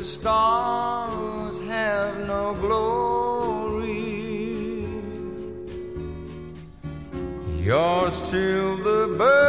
stars have no glory, you're still the bird